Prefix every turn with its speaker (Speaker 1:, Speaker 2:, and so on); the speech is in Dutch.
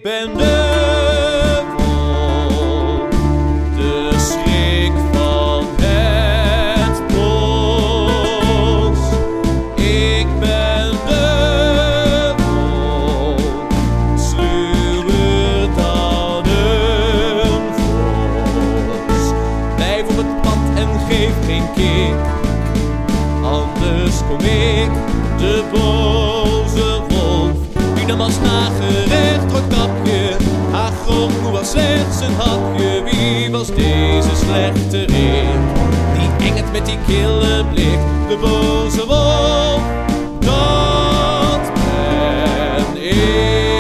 Speaker 1: Ik ben de wolf, de schrik van het bos. Ik ben de wolf, sluwer dan een vos. Blijf op het pad en geef geen kick, anders kom ik, de boze wolf. Wie nam als nagerecht roodkapje, agrom was slechts een hapje. Wie was deze slechterik, die engert met die kille blik? De boze wolf, dat ben ik.